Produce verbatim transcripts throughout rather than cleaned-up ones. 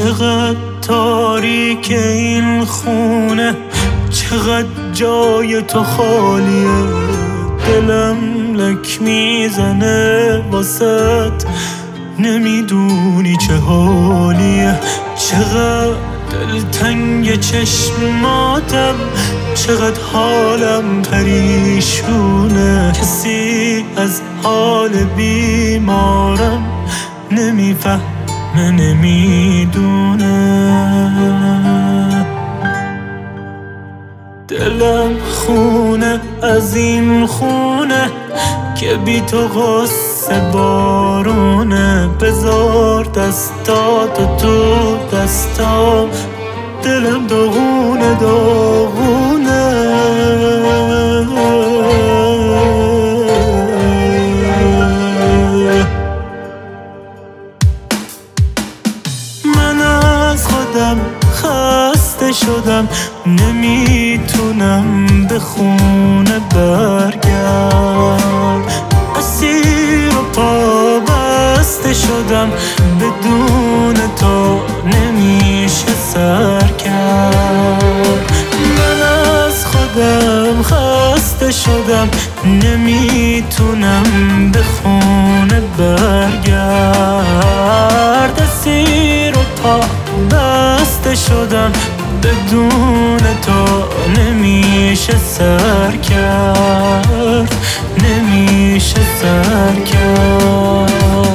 چقدر تاریک این خونه، چقدر جای تو خالیه. دلم لک میزنه واسط، نمیدونی چه حالیه. چقدر دلتنگ چشماتم، چقدر حالم پریشونه. کسی از حال بیمارم نمیفهمه، نمیدونه. دلم خونه از این خونه که بی تو غصه بارونه. بذار دستاتو تو دستام، دلم داغونه داغونه. من از خودم خسته شدم، نمیتونم به خونه برگرد. اسیر و پا بسته شدم، بدون تو نمیشه سر کرد. من از خودم خسته شدم، نمیتونم به خونه برگرد. اسیر و پا بسته شدم، بدون تو نمیشه سر کرد، نمیشه سر کرد.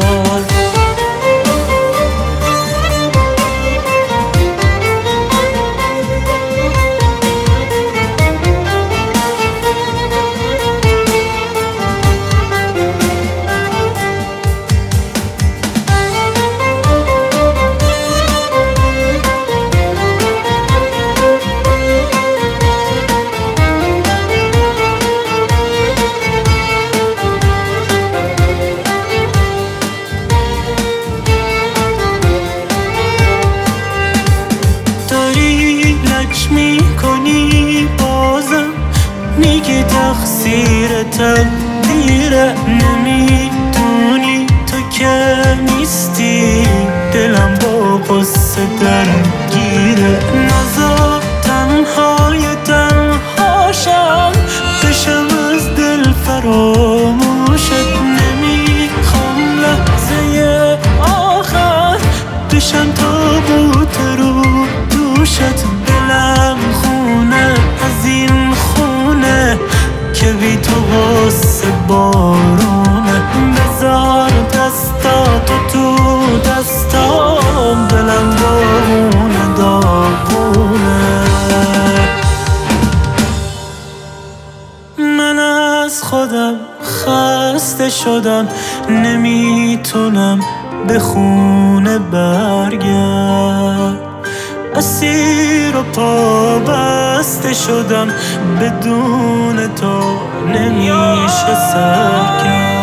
میکنی بازم، میگی تقصیر تقدیره. نمیدونی تو که نیستی، دلم با قصه درگیره. نزار تنهای تنهاشم، بشم از دل فراموشت. نمیخوام لحظه آخر بشم تابوت رو دوشت. دلم خونه از این خونه که بی تو غصه بارونه. بذار دستاتو تو دستام، دلم داغونه داغونه. من از خودم خسته شدم، نمیتونم به خونه برگرد. اسیر و پا بسته شدم، بدون تو نمیشه سر کرد.